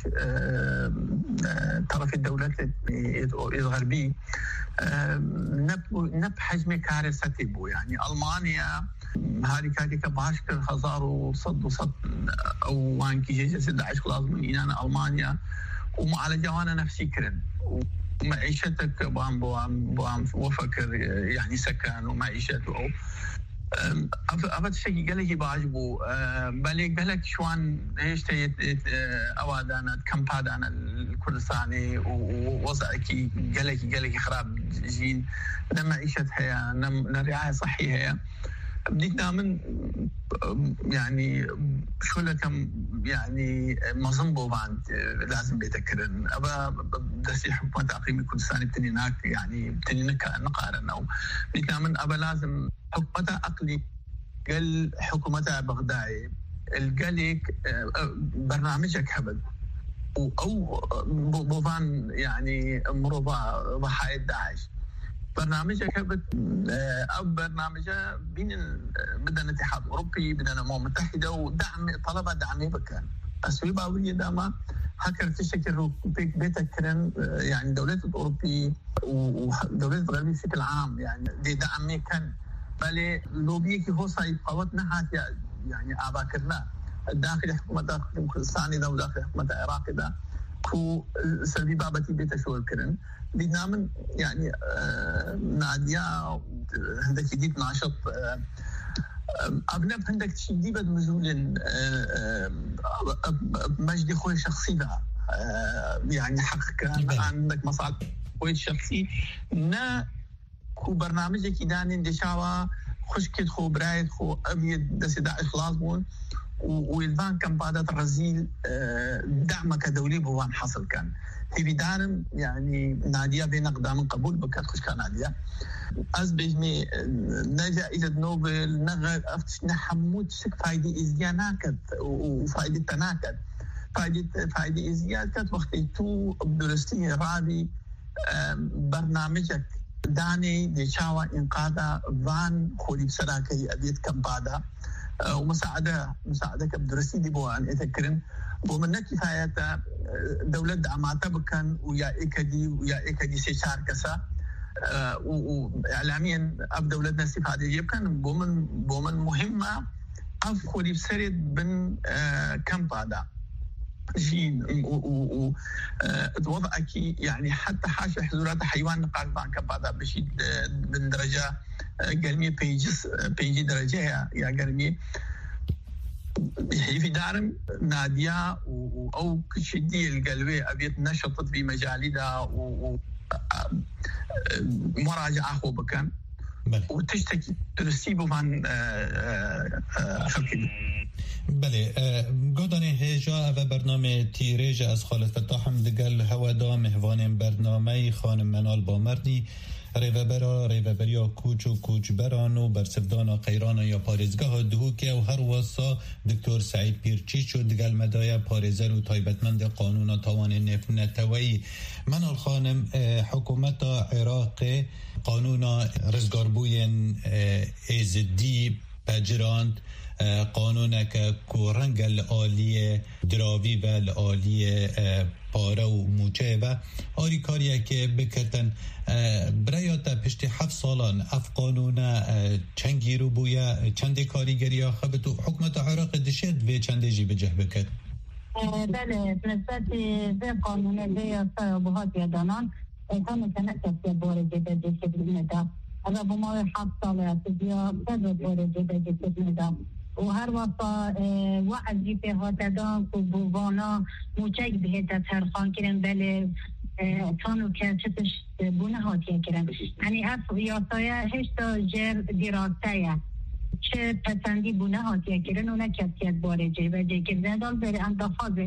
طرف الدولة الغربي نب حجم كارثتي بو يعني ألمانيا هاری کاری که باش کر 1100 او وانكي جيجة داعش خلاص من إنانا ألمانيا ومعالجة وانا نفسي كرن ومعيشتك بوام وفكر يعني سكن ومعيشته أبد شيء قال لي بعجبه بالي قال لك شوان إيش تيت أوادانا كمبادانا الكردستاني ووضعك قال لك خراب جين لما عيشتها نرعاية صحية هي بدينا من يعني شو لكم يعني مظنبو بعد لازم بيتكرن أبا دسي حكومة تعقيم الكردستاني بتنيناك يعني بتنينك نقارن أو بدينا من أبا لازم حكومة أقلي قال حكومة بغداد القلق برنامجك هبل أو بوفان يعني مرضى ضحايا داعش برنامجك هبل أو برنامجه بدنا الاتحاد الأوروبي بدنا الأمم المتحدة ودعم طلب دعمه بكان بس باوية داما هكر تشكر بيتك كرن يعني الدولات الأوروبية ودولات الغربية بشكل عام يعني دي دعمه كان بل لوبيك هو صايب قوتنا هات يعني أباكرنا داخل حكومة كردستان ده وداخل حكومة العراق ده كو سلبي بابتي بيت شغل كرن بدنا من يعني نادية عندك جديد ناشط أبنب عندك شدي بد مزول مجد خوي شخصي ده يعني حق كان عندك مصعد خوي شخصي نا كو برنامجك يدانين دشاوا خشكت خو برايد خو أبيض دس داعش خلاص بون والبان كان بعد الرزيل دعمك دولي بوان حصل كان في بدارم يعني نادية بين أقدام قبول بكات خش كان نادية أزبجمي نجائزة نوبل نغر أفتش نحمود شك فايدة إزياناكت وفايدة تناكت فايدة إزياناكت وقت تو بدرستي رابي برنامجك داني ديشاوا إنقاذا فان خولي بسراكي أبيت كمبادا ومساعدة كبدرسي دي بوان يتكرن ومن كفاية دولة دعماتها بكان ويا إكدي سيشار كسا وإعلاميا أب دولتنا استفادة يبكن بومن مهمة أف خولي بسرد بن كمبادا جين ووضعك يعني حتى حاشا حضورات حيوان نقاط بانك بعد بشيد من درجة قلمية بيجي درجة يا قلمية في دارم نادية أو كشدي القلبي أبيت نشطت في مجالها ومراجعة أخو بكان وتشتكي ترسيبه عن خلقي. بله گودانی هجا و برنامه تیریج از خالد فتاحم دگل هوادا مهوان برنامه خانم منال بامردی ریوبریا کوچ و کوچبران و برسفدان قیران یا پارزگاه دهوکه و هر واسا دکتر سعید پیرچیچ و دگل مدای پارزر و تایبتمند قانون تاوان نتوی منال خانم حکومت عراق قانون رزگاربوین ایزدی پجراند قانون که کورنگ العالی دراوی و العالی پاره و موچه و آری کاریه که بکتن برایات پشتی 7 سالان اف قانون چنگی رو بویا چند کاریگری ها خبتو حکمت عراق دشید و چنده جی بجه بکت؟ بله نسبت به قانون لیاسا بهات یادانان همه کنه کسی بارجه بجه نده اما با ما 7 سال است بیا بده بارجه بجه نده و هر وقت وعدی به هاتدان و بوانا موچک بهت ترخان کرن بله تانو که چطش بونه هاتیه کرن یعنی اف یاسایه هشتا جر دیراستایه چه پسندی بونه هاتیه کرن اونا کسیت بارجه و جه کردن دال بره اندخوازه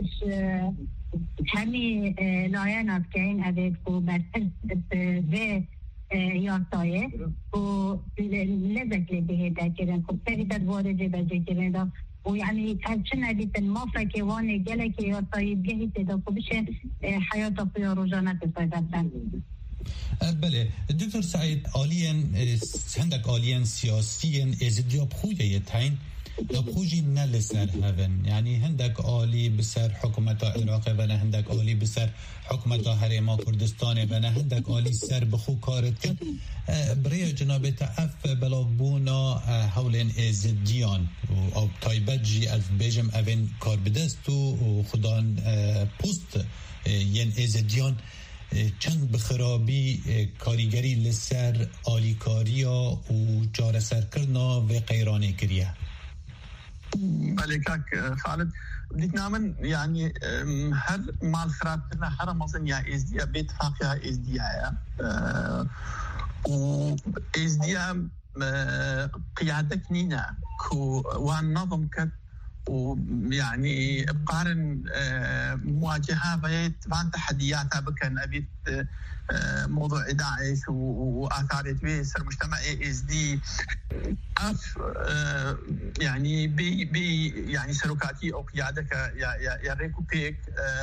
همی لایه است که این عدد و برسل به یاسایه و لذت بهده کردن خب سری در وارجه بجه کردن و یعنی چه ندیدن ما فکوان گله که یاسایی بگهی تدا بشه حیات اخویا روزانه تصایدن. بله دکتر سعید آلین هندک آلین سیاسیین ازدیاب خویه تاین خوشی نل سر هون یعنی هندک عالی بسر حکومت عراق و نه هندک عالی بسر حکومت حریم کردستان و نه هندک عالی سر بخو کارت کرد برای جناب تعف بلابونا حولین ازدیان و تایبت جی از بیجم اوین کار بدست و خدان پوست ین ازدیان چند بخرابی کاریگری لسر آلیکاریا و جار سرکرنا و قیرانی کریه. بله كاك خالد بديت نعمل يعني هر مال خراب كنا حرم اظن يا ازديا باتفاقها ازديا و ازديا قيادك نينا كو وان نظم كت ويعني بقارن مواجهة بيت عن تحدياتها بكن أبيت موضوع داعش وآثار يسر مجتمع اس دي اف يعني بي يعني سلوكاتي او قيادك يا ريكو بيك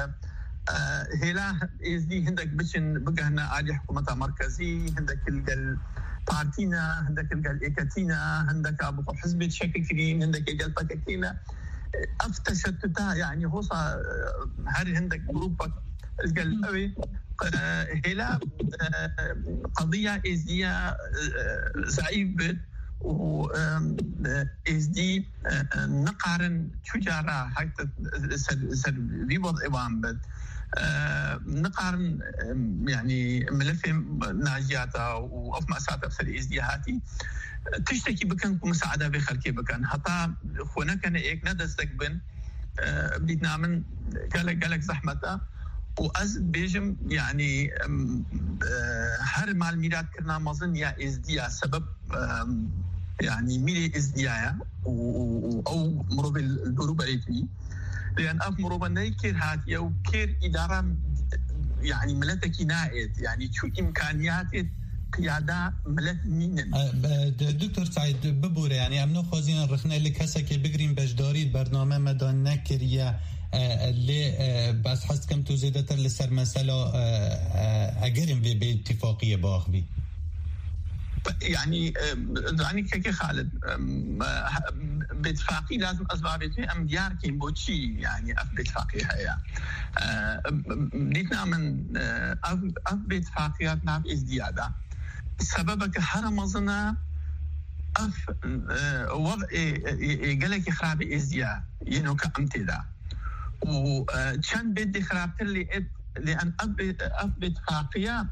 هلا اس دي هندك بشن بقهنا آلي حكومتها مركزي هندك البارتينا هندك الإيكاتينا هندك أبو حزب شكل كريم هندك الباكتينا افتشتتها يعني هو هاري هندك جروبك القلبي هلا قضية إزدية زعيبة و إزدي نقارن تجارة حتى سر بيوضع إبان بد نقارن يعني ملف ناجياتها وأف مأساتها في إزديهاتي تشتكي بكن مساعدة بخلكي بكن حتى خونا كان إيك ندستك بن بديت نعمل قالك زحمتها وأز بيجم يعني هر مال ميلاد كرنا مظن يا إزديا سبب يعني ميلي إزديا أو مروب الدروب ريتوي لأن أف مروب نيكير هاتيا وكير إدارة يعني ملتكي نائد يعني شو إمكانيات قيادة ملت مين دكتور سعيد ببورة يعني أمنو خوزين رخنا لك هسا كي بقرين بجداري برنامج مدان نكريا اللي بس حس كم تو زيادة لسر مسألة أجرم باتفاقية باخبي يعني كي خالد باتفاقية لازم أسبابتي أم ديار كين بوتشي يعني أف باتفاقية هيا بديتنا من أف باتفاقيات نعرف إزديادة سببك هرمزنا أف وضع قالك خراب إزدياد ينو كأمتدا وكان بدي خرابت اللي لأن أثبت فاقية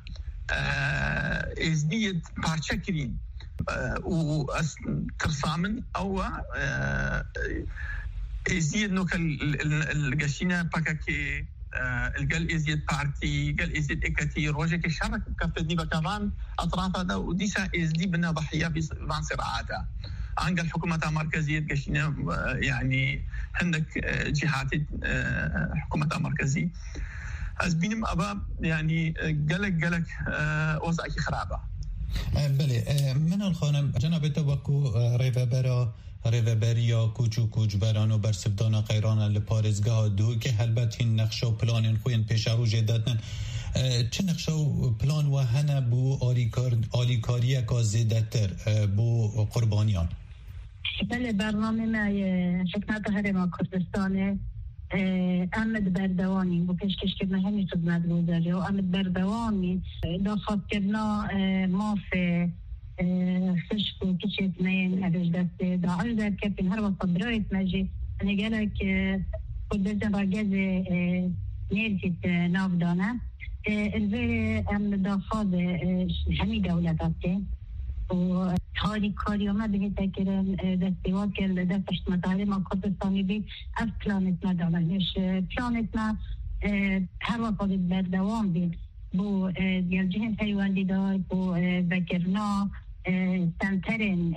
إزديد بارشكرين وترسامن أو ازيد نوك القشينا باكاكي القل ازيد بارتي قل ازيد اكتي روجك الشرك كفتني بكمان اطراف هذا وديسا ازدي بنا ضحيه في صراعاتها عند الحكومه المركزيه قشينا يعني عندك جهات حكومه مركزيه أزبينم أبا يعني قلق وضعك خرابة. بله من الخانم جناب توقع ریوبریا کوچبران و برسبدان قیران لپارزگاه دو که البته این نقشه و پلان خوین پیش رو جدادن چه نقشه و پلان و هنه بو آلیکاری که زیدتر بو قربانیان؟ بله برنامه ما حکمت هرم کردستانه امد بردوانی و پیشکش کردن همین خدمت گذاری و امد بردوانی داخل کردنا ماف خشک و کشت مین ادش دست داعش در کپین هر وقت برایت مجی نگره که خودشن را گز نیرکت ناف دانه الوی امد داخل همی دولتات که و تاریخ کاریومه بهت کرن دستیوات که دستشت مطالعه ما کردستانی بی از پلانت ندارنش پلانت نه هر وقت بردوام بید بو جهن پیوندی دار بو بکرنا سنترین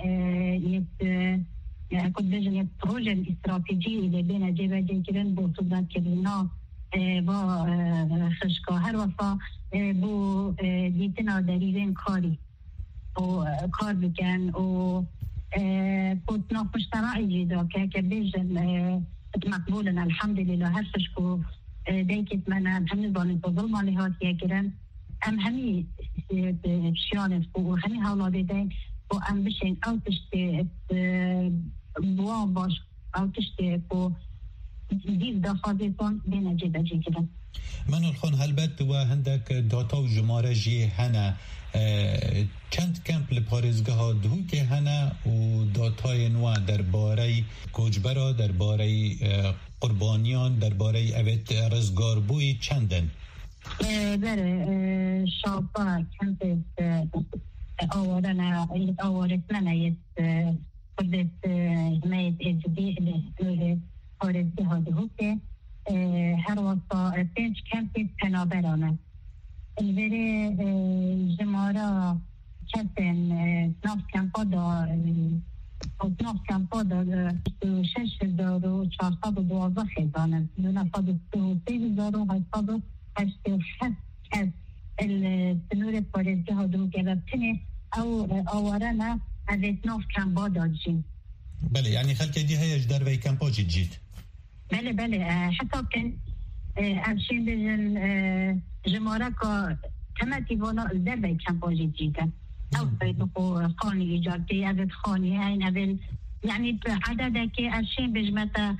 یک کدجن یک پروژه استراتژی اللي بین جبهه کرن بو صدات کرنا با خشکا هر وقت بو دیتنا دریوین کاری و کار بکن و کتنا مجتمعی جدا که بیشتر مقبولن الحمدلله هرچش کو دیکت من همین بانی فضل مالی هات یکرن همی شیانت و همی حالا دیدن و بشین او تشتی بوان باش او تشتی و دیو دافازی کن بین جدا جی کرن من الخون هلبت و هندک داتا و جماره جی هنه چند کمپ لپارزگاه دو که هنه و داتای نوع درباره کوچبرا درباره قربانیان درباره اوید رزگاربوی چندن؟ بله شابا کمپ آوارتنا نیست خودت مید اجبی الیه پارزگاه دو که هر وقتا 5 کمپ پنابرانه الوری جمارا کسن ناف کمپا دا 6412 خیزانه 2938 کس التنور پارزگاه دو گرفتنه او آوارنا از ناف کمپا دادجین بله یعنی خلک دی هیج در وی کمپا جید بله حتی کن ارشین بجن جماره که تمتی وانا در بای کمپاجی جیدن او باید خانی ایجارتی اوید خانی این اوید یعنی عدده که ارشین بجمتا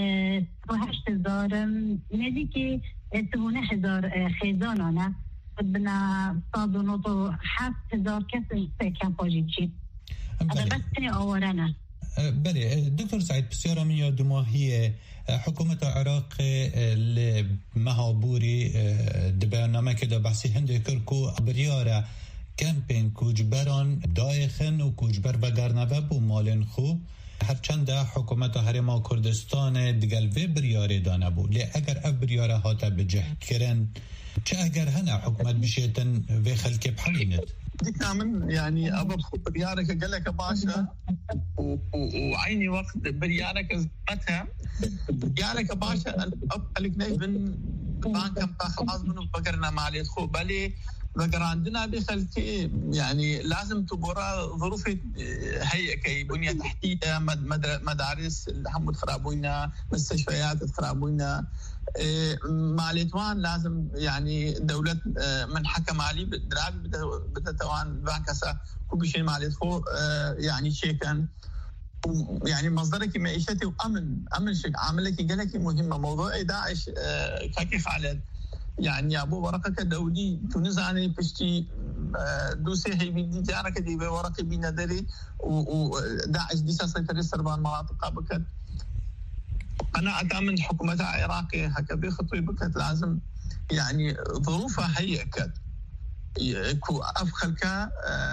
8000 ندی که 3000 خیزانانه بنا 107,000 کس کمپاجی جید اما بس تنی آوارنه بله دکتر سعید بسیار من یاد ماهی حکومت عراق لمهابوری برنامه که دا بحثی هنده کرکو بریاره کمپین کوچبران دایخن و کوچبر بگرنوه بو مالن خو هرچند حکومت هرما کردستان دیگل وی بریاره دانه بو لی اگر اف بریاره هاته بجه کرن چه اگر هنه حکومت بشیتن وی خلکی بحلینت ديكنا من يعني أبا بريارك قال لك باشا وعيني وقت بريارك زبطها بريارك باشا قالك نجبن بانكم خلاص منو بقرنا مالي خو بالي بقر عندنا بخلكي يعني لازم تبورا ظروف هيئة كي بنية تحتية مدارس هم خرابوينا مستشفيات خرابوينا ماليتوان لازم يعني دولة من حكم علي بدراج بتتوان بانكسا كل شيء ماليت خو يعني شيء كان يعني مصدرك معيشتي وأمن شيء عملك قالك مهمة موضوع داعش كاكي خالد يعني أبو ورقة دولي تونزاني بشتي دوسي هي بدي جارك دي بورقة بندري وداعش دي سيطر السربان مناطق بكت أنا أتأمن حكومة العراقية هكذا خطوي بكت لازم يعني ظروفها هيئكت كو أفخلك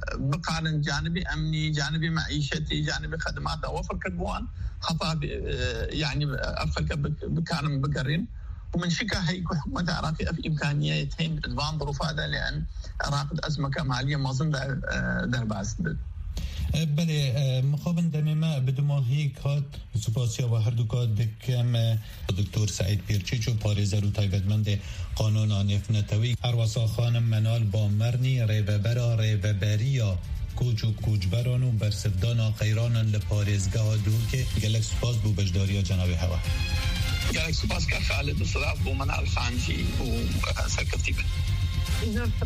بقارن جانبي أمني جانبي معيشتي جانبي خدمات وفر كدوان خطاب يعني أفك بكارم بقرين ومن شكا هيكون حكومة العراقية في إمكانيتين إدبان ظروف هذا لأن العراق أزمة كمالية ما ظن در باس بله مخابن دمما بدما هیک هات سپاسیا و هر دو کات دکم دکتر سعید پیرچیچ و پارێزەر و تایبەتمەند قانونا نێفنەتەوەی هەروەسا خانم منال بامەرنی ڕێڤەبەرا ڕێڤەبەریە کوچ و کوچبەران و بەرسفدانا قەیرانن لە پارێزگەها دوورکێ گەلک سپاس بوو بەشداریە جەنابی هەوا گەلک سپاس کە خالد سلاف بۆ منال خانجی و سەرکەفتی بن